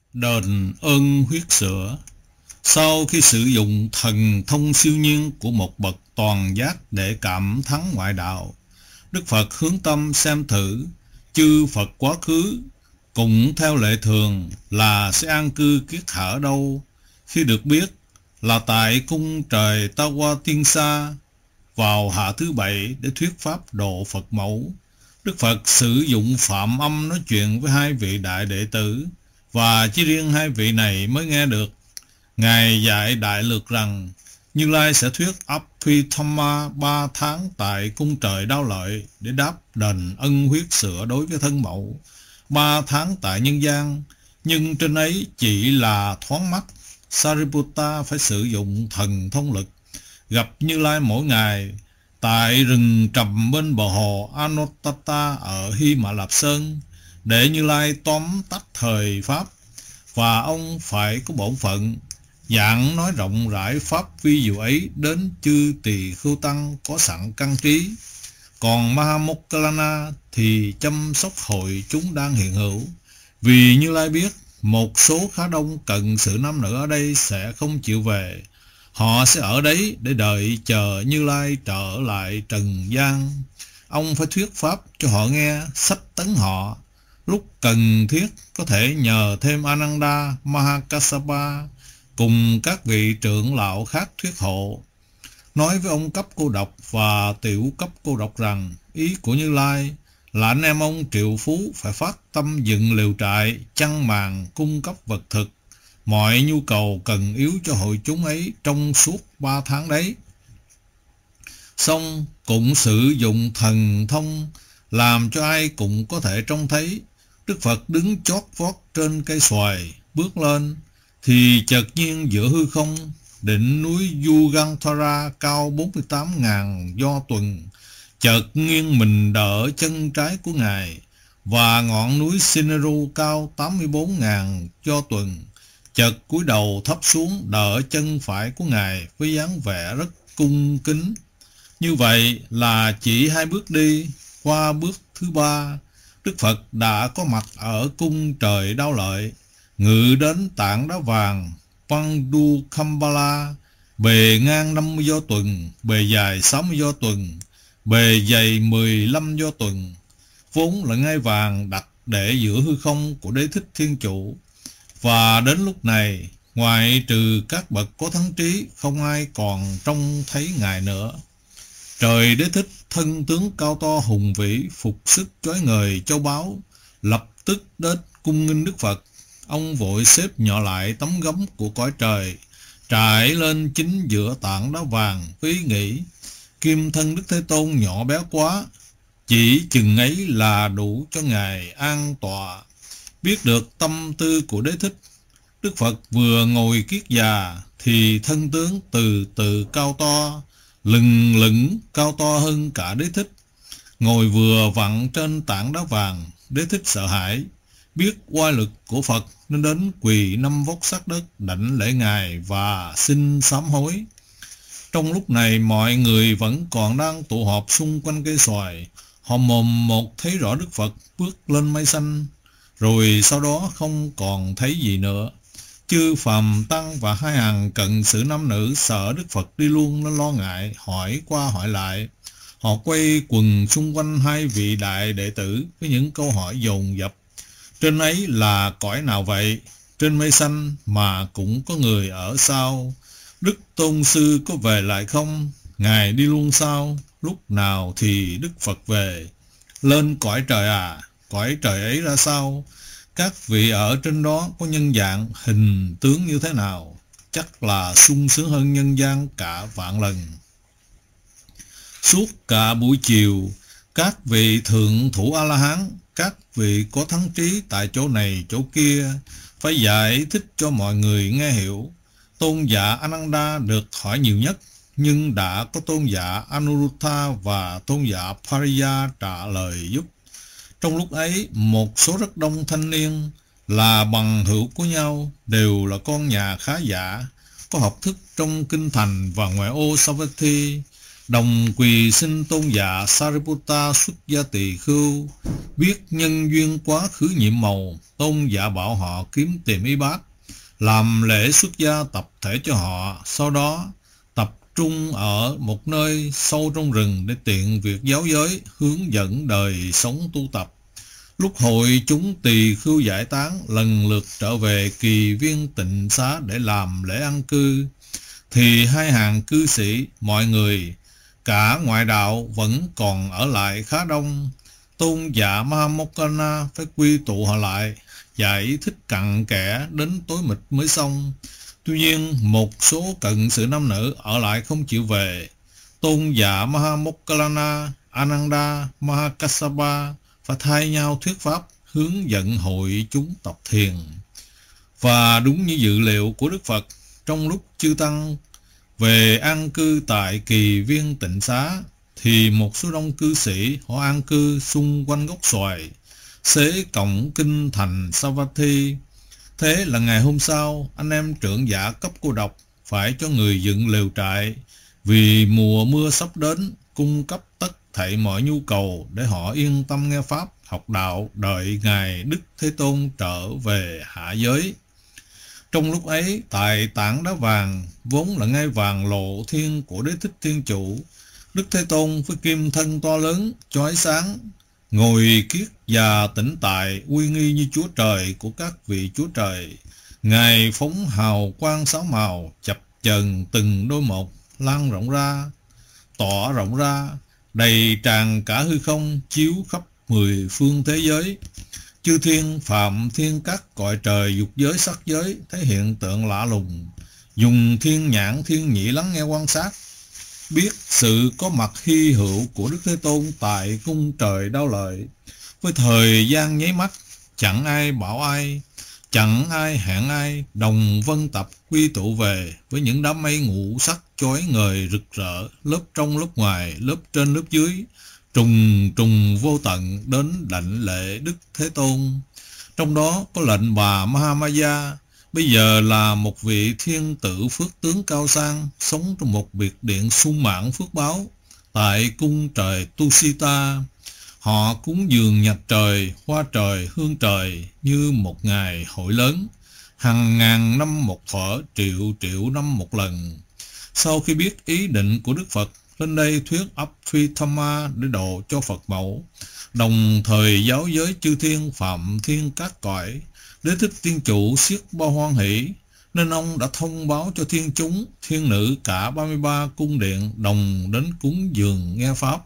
Đền ơn huyết sữa. Sau khi sử dụng thần thông siêu nhiên của một bậc toàn giác để cảm thắng ngoại đạo, Đức Phật hướng tâm xem thử chư Phật quá khứ cũng theo lệ thường là sẽ an cư kiết hạ ở đâu. Khi được biết là tại cung trời Tawa Tiên Sa vào hạ thứ bảy để thuyết pháp độ Phật mẫu, Đức Phật sử dụng phạm âm nói chuyện với hai vị đại đệ tử, và chỉ riêng hai vị này mới nghe được. Ngài dạy đại lược rằng Như Lai sẽ thuyết Abhidhamma 3 tháng tại cung trời Đao Lợi để đáp đền ân huyết sữa đối với thân mẫu, 3 tháng tại nhân gian, nhưng trên ấy chỉ là thoáng mắt. Sariputta phải sử dụng thần thông lực gặp Như Lai mỗi ngày tại rừng trầm bên bờ hồ Anottata ở Hy Mã Lạp Sơn để Như Lai tóm tắt thời pháp, và ông phải có bổn phận giảng nói rộng rãi pháp vi diệu ấy đến chư tỳ khưu tăng có sẵn căn trí. Còn Mahamokkallana thì chăm sóc hội chúng đang hiện hữu, vì Như Lai biết một số khá đông cận sự nam nữ ở đây sẽ không chịu về. Họ sẽ ở đấy để đợi chờ Như Lai trở lại trần gian. Ông phải thuyết pháp cho họ nghe, sách tấn họ. Lúc cần thiết có thể nhờ thêm Ananda Mahakassapa cùng các vị trưởng lão khác thuyết hộ. Nói với ông cấp cô độc và tiểu cấp cô độc rằng ý của Như Lai là anh em ông triệu phú phải phát tâm dựng lều trại, chăn màn, cung cấp vật thực, mọi nhu cầu cần yếu cho hội chúng ấy trong suốt 3 tháng đấy. Xong cũng sử dụng thần thông làm cho ai cũng có thể trông thấy. Đức Phật đứng chót vót trên cây xoài, bước lên thì chợt nhiên giữa hư không, đỉnh núi Yuganthara cao 48.000 do tuần chợt nghiêng mình đỡ chân trái của Ngài, và ngọn núi Sineru cao 84.000 do tuần chợt cúi đầu thấp xuống đỡ chân phải của Ngài với dáng vẻ rất cung kính. Như vậy là chỉ 2 bước đi, qua bước thứ 3, Đức Phật đã có mặt ở cung trời Đao Lợi, ngự đến tảng đá vàng Pandukambala, bề ngang 50 do tuần, bề dài 60 do tuần, bề dày 15 do tuần, vốn là ngai vàng đặt để giữa hư không của Đế Thích Thiên Chủ. Và đến lúc này, ngoại trừ các bậc có thắng trí, không ai còn trông thấy Ngài nữa. Trời Đế Thích thân tướng cao to hùng vĩ, phục sức chói ngời châu báu, lập tức đến cung nghinh Đức Phật. Ông vội xếp nhỏ lại tấm gấm của cõi trời, trải lên chính giữa tảng đá vàng với ý nghĩ kim thân Đức Thế Tôn nhỏ bé quá, chỉ chừng ấy là đủ cho Ngài an tọa. Biết được tâm tư của Đế Thích, Đức Phật vừa ngồi kiết già thì thân tướng từ từ cao to, lừng lững cao to hơn cả Đế Thích. Ngồi vừa vặn trên tảng đá vàng, Đế Thích sợ hãi, biết oai lực của Phật nên đến quỳ 5 vóc sát đất đảnh lễ Ngài và xin sám hối. Trong lúc này mọi người vẫn còn đang tụ họp xung quanh cây xoài. Họ mồm một thấy rõ Đức Phật bước lên mây xanh, rồi sau đó không còn thấy gì nữa. Chư phàm tăng và 2 hàng cận sự nam nữ sợ Đức Phật đi luôn nên lo ngại, hỏi qua hỏi lại. Họ quay quần xung quanh 2 vị đại đệ tử với những câu hỏi dồn dập. Trên ấy là cõi nào vậy? Trên mây xanh mà cũng có người ở sao? Đức Tôn Sư có về lại không? Ngài đi luôn sao? Lúc nào thì Đức Phật về? Lên cõi trời à? Cõi trời ấy ra sao? Các vị ở trên đó có nhân dạng, hình tướng như thế nào? Chắc là sung sướng hơn nhân gian cả vạn lần. Suốt cả buổi chiều, các vị thượng thủ A-la-hán, các vị có thắng trí tại chỗ này chỗ kia phải giải thích cho mọi người nghe hiểu. Tôn giả Ananda được hỏi nhiều nhất, nhưng đã có tôn giả Anuruddha và tôn giả Pariya trả lời giúp. Trong lúc ấy, một số rất đông thanh niên là bằng hữu của nhau, đều là con nhà khá giả, có học thức trong kinh thành và ngoại ô Savatthi, đồng quỳ xin tôn giả Sariputta xuất gia tỳ khưu. Biết nhân duyên quá khứ nhiệm màu, tôn giả bảo họ kiếm tìm y bác, làm lễ xuất gia tập thể cho họ. Sau đó tập trung ở một nơi sâu trong rừng để tiện việc giáo giới, hướng dẫn đời sống tu tập. Lúc hội chúng tỳ khưu giải tán, lần lượt trở về kỳ viên tịnh xá để làm lễ an cư, thì hai hàng cư sĩ, mọi người cả ngoại đạo vẫn còn ở lại khá đông. Tôn giả Mahamokkana phải quy tụ họ lại, giải thích cặn kẽ đến tối mịt mới xong. Tuy nhiên một số cận sự nam nữ ở lại không chịu về. Tôn giả Mahamokkana, Ananda, Mahakassapa phải thay nhau thuyết pháp, hướng dẫn hội chúng tập thiền. Và đúng như dự liệu của Đức Phật, trong lúc chư tăng về an cư tại kỳ viên tịnh xá, thì một số đông cư sĩ họ an cư xung quanh gốc xoài, xế cổng kinh thành Savatthi. Thế là ngày hôm sau, anh em trưởng giả cấp cô độc phải cho người dựng lều trại, vì mùa mưa sắp đến, cung cấp tất thảy mọi nhu cầu để họ yên tâm nghe pháp, học đạo, đợi Ngài Đức Thế Tôn trở về hạ giới. Trong lúc ấy, tại tảng đá vàng, vốn là ngai vàng lộ thiên của Đế Thích Thiên Chủ, Đức Thế Tôn với kim thân to lớn, chói sáng, ngồi kiết và tĩnh tại, uy nghi như Chúa Trời của các vị Chúa Trời. Ngài phóng hào quang sáu màu, chập chờn từng đôi một, lan rộng ra, tỏ rộng ra, đầy tràn cả hư không, chiếu khắp 10 phương thế giới. Chư thiên, phạm thiên, các cõi trời, dục giới, sắc giới thấy hiện tượng lạ lùng, dùng thiên nhãn thiên nhĩ lắng nghe quan sát, biết sự có mặt hy hữu của Đức Thế Tôn tại cung trời Đao Lợi. Với thời gian nháy mắt, chẳng ai bảo ai, chẳng ai hẹn ai, đồng vân tập quy tụ về với những đám mây ngũ sắc chói ngời rực rỡ, lớp trong lớp ngoài, lớp trên lớp dưới, trùng trùng vô tận đến đảnh lễ Đức Thế Tôn. Trong đó có lệnh bà Mahamaya, bây giờ là một vị thiên tử phước tướng cao sang, sống trong một biệt điện sung mãn phước báo tại cung trời Tusita. Họ cúng dường nhật trời, hoa trời, hương trời như một ngày hội lớn, hàng ngàn năm một thuở, triệu triệu năm một lần. Sau khi biết ý định của Đức Phật, lên đây thuyết Abhidhamma để độ cho Phật mẫu, đồng thời giáo giới chư thiên, phạm thiên, các cõi. Đế Thích Thiên Chủ siết bao hoan hỷ, nên ông đã thông báo cho thiên chúng, thiên nữ cả 33 cung điện đồng đến cúng dường nghe pháp.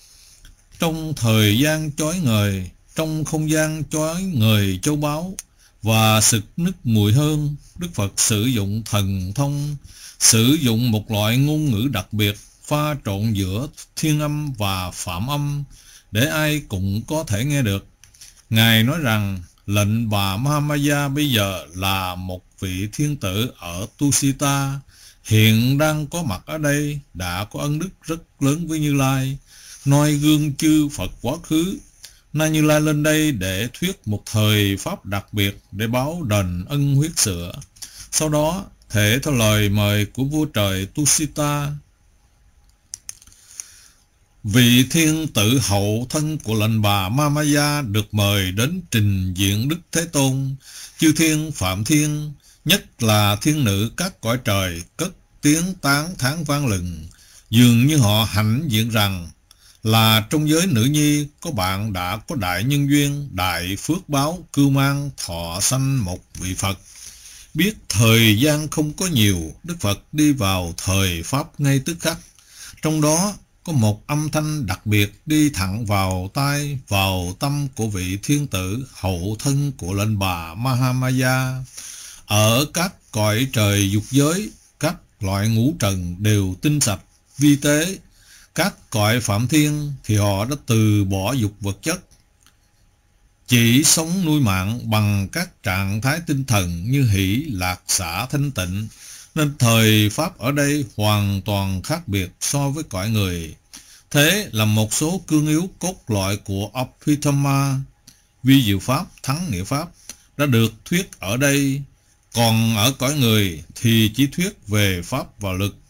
Trong thời gian chói ngời, trong không gian chói ngời châu báu và sực nức mùi hương, Đức Phật sử dụng thần thông, sử dụng một loại ngôn ngữ đặc biệt, pha trộn giữa thiên âm và phạm âm để ai cũng có thể nghe được. Ngài nói rằng lệnh bà Mahamaya bây giờ là một vị thiên tử ở Tusita, hiện đang có mặt ở đây, đã có ân đức rất lớn với Như Lai, noi gương chư Phật quá khứ. Nay Như Lai lên đây để thuyết một thời pháp đặc biệt để báo đền ân huyết sữa. Sau đó thể theo lời mời của vua trời Tusita, vị thiên tử hậu thân của lệnh bà Mahamaya được mời đến trình diện Đức Thế Tôn. Chư thiên, phạm thiên, nhất là thiên nữ các cõi trời cất tiếng tán thán vang lừng, dường như họ hãnh diện rằng là trong giới nữ nhi có bạn đã có đại nhân duyên, đại phước báo, cưu mang thọ sanh một vị Phật. Biết thời gian không có nhiều, Đức Phật đi vào thời pháp ngay tức khắc. Trong đó có một âm thanh đặc biệt đi thẳng vào tai, vào tâm của vị thiên tử hậu thân của lệnh bà Mahamaya. Ở các cõi trời dục giới, các loại ngũ trần đều tinh sạch, vi tế. Các cõi phạm thiên thì họ đã từ bỏ dục vật chất, chỉ sống nuôi mạng bằng các trạng thái tinh thần như hỷ, lạc, xả, thanh tịnh, nên thời pháp ở đây hoàn toàn khác biệt so với cõi người. Thế là một số cương yếu cốt lõi của Abhidhamma, vi diệu pháp, thắng nghĩa pháp, đã được thuyết ở đây. Còn ở cõi người thì chỉ thuyết về pháp và lực,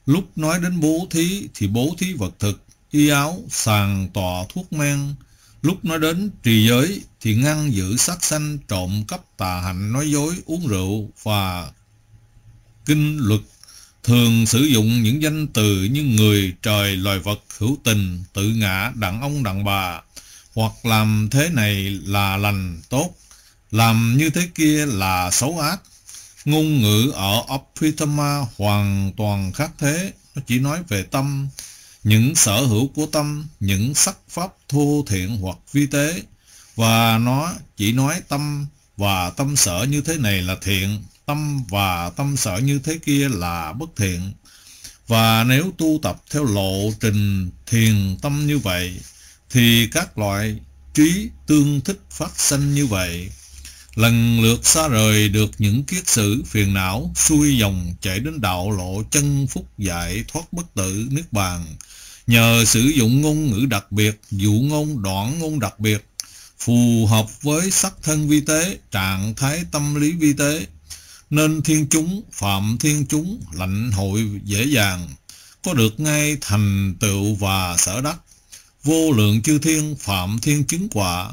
Lúc nói đến bố thí thì bố thí vật thực, y áo, sàn tọa thuốc men. Lúc nói đến trì giới thì ngăn giữ sát sanh, trộm cắp, tà hạnh, nói dối, uống rượu và kinh luật. Thường sử dụng những danh từ như người, trời, loài vật, hữu tình, tự ngã, đàn ông, đàn bà, hoặc làm thế này là lành, tốt, làm như thế kia là xấu ác. Ngôn ngữ ở Abhidhamma hoàn toàn khác thế. Nó chỉ nói về tâm, những sở hữu của tâm, những sắc pháp thô thiện hoặc vi tế. Và nó chỉ nói tâm và tâm sở như thế này là thiện, tâm và tâm sở như thế kia là bất thiện. Và nếu tu tập theo lộ trình thiền tâm như vậy, thì các loại trí tương thích phát sanh như vậy, lần lượt xa rời được những kiết sử phiền não, xuôi dòng chạy đến đạo lộ chân phúc giải thoát bất tử niết bàn. Nhờ sử dụng ngôn ngữ đặc biệt, dụ ngôn, đoạn ngôn đặc biệt, phù hợp với sắc thân vi tế, trạng thái tâm lý vi tế, nên thiên chúng, phạm thiên chúng, lãnh hội dễ dàng, có được ngay thành tựu và sở đắc. Vô lượng chư thiên phạm thiên chứng quả,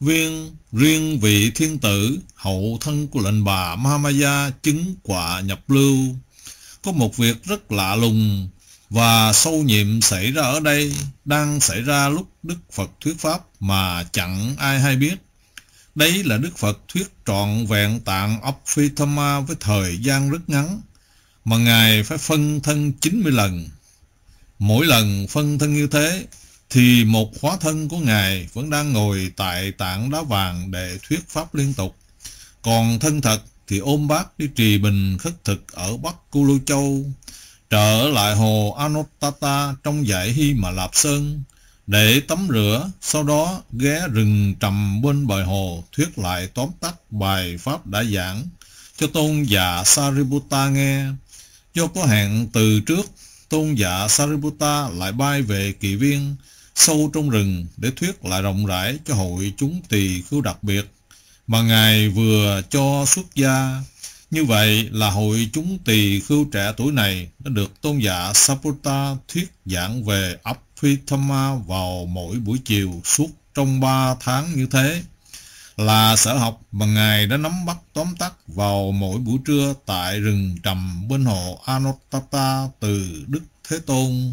riêng vị thiên tử, hậu thân của lệnh bà Mahamaya chứng quả nhập lưu. Có một việc rất lạ lùng và sâu nhiệm xảy ra ở đây, đang xảy ra lúc Đức Phật thuyết pháp mà chẳng ai hay biết. Đấy là Đức Phật thuyết trọn vẹn tạng Abhidhamma với thời gian rất ngắn, mà Ngài phải phân thân 90 lần. Mỗi lần phân thân như thế, thì một hóa thân của Ngài vẫn đang ngồi tại tảng đá vàng để thuyết pháp liên tục. Còn thân thật thì ôm bát đi trì bình khất thực ở Bắc Cu Lô Châu, trở lại hồ Anottata trong dãy Hy Mà Lạp Sơn để tắm rửa, sau đó ghé rừng trầm bên bờ hồ thuyết lại tóm tắt bài pháp đã giảng cho tôn giả Sariputta nghe. Do có hẹn từ trước, tôn giả Sariputta lại bay về Kỳ Viên sâu trong rừng để thuyết lại rộng rãi cho hội chúng tỳ khưu đặc biệt mà Ngài vừa cho xuất gia. Như vậy là hội chúng tỳ khưu trẻ tuổi này đã được tôn giả Sariputta thuyết giảng về Abhidhamma vào mỗi buổi chiều suốt trong 3 tháng như thế, là sở học mà Ngài đã nắm bắt tóm tắt vào mỗi buổi trưa tại rừng trầm bên hồ Anottata từ Đức Thế Tôn.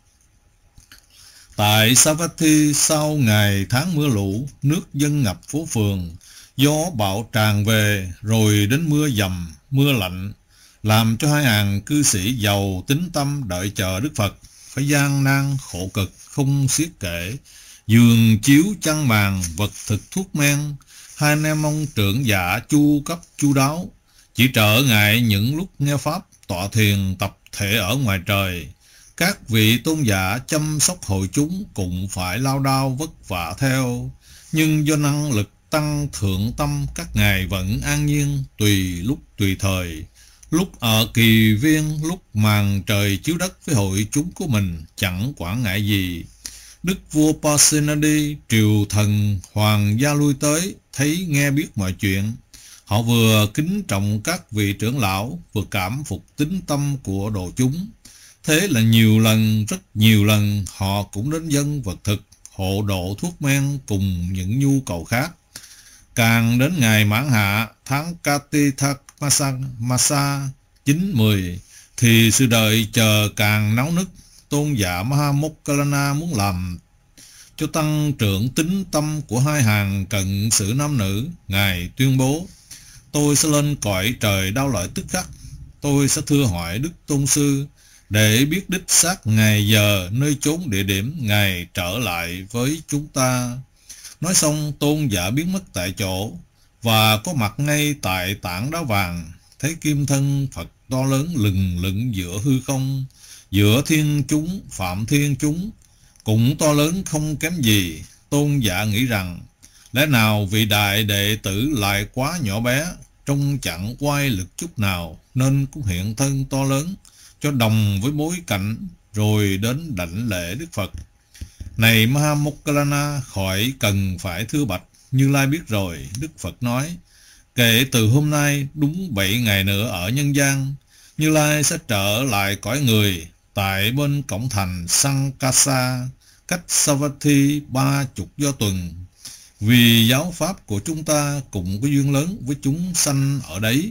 Tại Savatthi, sau ngày tháng mưa lũ, nước dâng ngập phố phường, gió bão tràn về, rồi đến mưa dầm, mưa lạnh, làm cho 2.000 cư sĩ giàu tín tâm đợi chờ Đức Phật phải gian nan khổ cực không xiết kể. Giường chiếu chăn màn, vật thực thuốc men, 2 anh em ông trưởng giả chu cấp chu đáo, chỉ trở ngại những lúc nghe pháp tọa thiền tập thể ở ngoài trời. Các vị tôn giả chăm sóc hội chúng cũng phải lao đao vất vả theo, nhưng do năng lực tăng thượng tâm, các ngài vẫn an nhiên tùy lúc tùy thời. Lúc ở Kỳ Viên, lúc màn trời chiếu đất với hội chúng của mình, chẳng quản ngại gì. Đức vua Pasenadi, triều thần hoàng gia lui tới, thấy nghe biết mọi chuyện. Họ vừa kính trọng các vị trưởng lão, vừa cảm phục tín tâm của đồ chúng. Thế là nhiều lần, rất nhiều lần, họ cũng đến dâng vật thực, hộ độ thuốc men cùng những nhu cầu khác. Càng đến ngày mãn hạ, tháng Kartika Masa 9-10, thì sự đợi chờ càng náo nức. Tôn giả Mahamokkallana muốn làm cho tăng trưởng tín tâm của 2 hàng cận sự nam nữ. Ngài tuyên bố: tôi sẽ lên cõi trời đao lợi tức khắc. Tôi sẽ thưa hỏi Đức Tôn Sư để biết đích xác ngày giờ, nơi chốn địa điểm Ngài trở lại với chúng ta. Nói xong, tôn giả biến mất tại chỗ và có mặt ngay tại tảng đá vàng. Thấy kim thân Phật to lớn lừng lững giữa hư không, giữa thiên chúng, phạm thiên chúng, cũng to lớn không kém gì. Tôn giả nghĩ rằng, lẽ nào vị đại đệ tử lại quá nhỏ bé, trông chẳng oai lực chút nào, nên cũng hiện thân to lớn cho đồng với bối cảnh, rồi đến đảnh lễ Đức Phật. Này Mahamokkallana, khỏi cần phải thưa bạch, Như Lai biết rồi. Đức Phật nói: kể từ hôm nay đúng 7 ngày nữa ở nhân gian, Như Lai sẽ trở lại cõi người. tại bên cổng thành Sankasa, cách Savatthi 30 do tuần. Vì giáo pháp của chúng ta cũng có duyên lớn với chúng sanh ở đấy.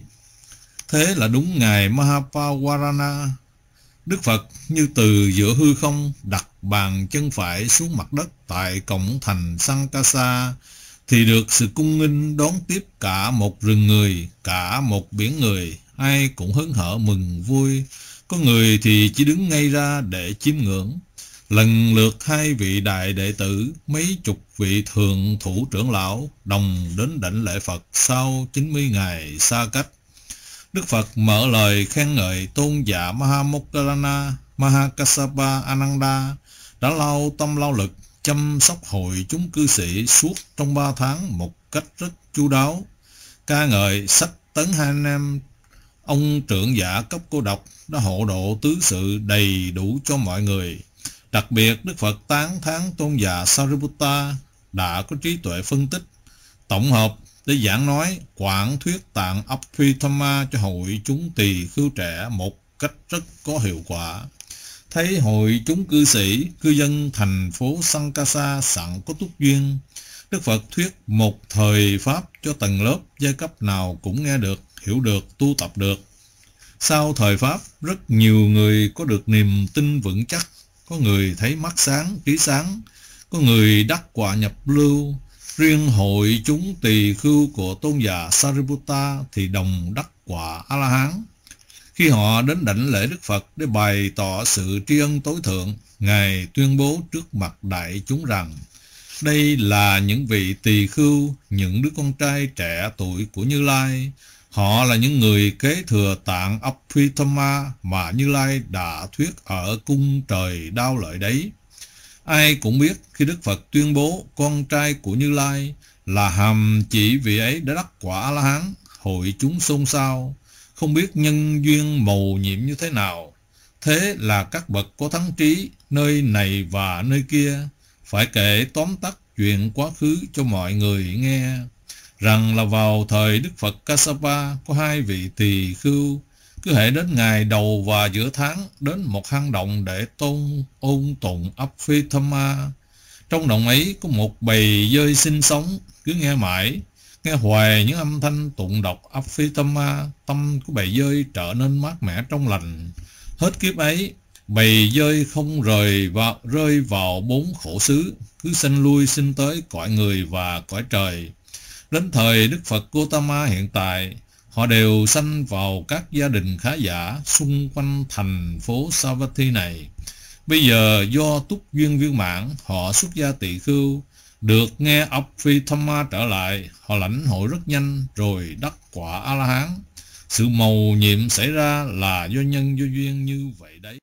Thế là đúng ngày Mahapawarana, Đức Phật như từ giữa hư không đặt bàn chân phải xuống mặt đất tại cổng thành Sankasa, thì được sự cung nghênh đón tiếp cả một rừng người, cả một biển người. Ai cũng hớn hở mừng vui, có người thì chỉ đứng ngay ra để chiêm ngưỡng. Lần lượt 2 vị đại đệ tử, mấy chục vị thượng thủ trưởng lão đồng đến đảnh lễ Phật sau 90 ngày xa cách. Đức Phật mở lời khen ngợi tôn giả Mahamoggallana Mahakassapa Ananda đã lao tâm lao lực chăm sóc hội chúng cư sĩ suốt trong 3 tháng một cách rất chu đáo. Ca ngợi sách tấn 2 năm, ông trưởng giả cấp cô độc đã hộ độ tứ sự đầy đủ cho mọi người. Đặc biệt Đức Phật tán thán tôn giả Sariputta đã có trí tuệ phân tích, tổng hợp để giảng nói quảng thuyết tạng Abhidhamma cho hội chúng tỳ khưu trẻ một cách rất có hiệu quả. Thấy hội chúng cư sĩ, cư dân thành phố Sankasa sẵn có túc duyên, Đức Phật thuyết một thời pháp cho tầng lớp giai cấp nào cũng nghe được, hiểu được, tu tập được. Sau thời pháp, rất nhiều người có được niềm tin vững chắc, có người thấy mắt sáng, trí sáng, có người đắc quả nhập lưu. Riêng hội chúng tỳ khưu của tôn giả Sariputta thì đồng đắc quả A-la-hán. Khi họ đến đảnh lễ Đức Phật để bày tỏ sự tri ân tối thượng, Ngài tuyên bố trước mặt đại chúng rằng đây là những vị tỳ khưu, những đứa con trai trẻ tuổi của Như Lai. Họ là những người kế thừa tạng Abhidhamma mà Như Lai đã thuyết ở cung trời Đao Lợi đấy. Ai cũng biết khi Đức Phật tuyên bố con trai của Như Lai là hàm chỉ vị ấy đã đắc quả A-la-hán, hội chúng xôn xao, không biết nhân duyên mầu nhiệm như thế nào. Thế là các bậc có thắng trí nơi này và nơi kia phải kể tóm tắt chuyện quá khứ cho mọi người nghe, rằng là vào thời Đức Phật Kassapa có 2 vị tỳ khưu, cứ hễ đến ngày đầu và giữa tháng đến một hang động để ôn tụng Abhidhamma. Trong động ấy có một bầy dơi sinh sống, cứ nghe mãi, nghe hoài những âm thanh tụng đọc Abhidhamma, tâm của bầy dơi trở nên mát mẻ trong lành. Hết kiếp ấy, bầy dơi không rơi vào 4 khổ xứ, cứ sanh lui sinh tới cõi người và cõi trời. Đến thời Đức Phật Gotama hiện tại, họ đều sanh vào các gia đình khá giả xung quanh thành phố Savatthi này. Bây giờ do túc duyên viên mãn, họ xuất gia tỳ khưu, được nghe Abhidhamma trở lại, họ lãnh hội rất nhanh rồi đắc quả A-la-hán. Sự mầu nhiệm xảy ra là do nhân do duyên như vậy đấy.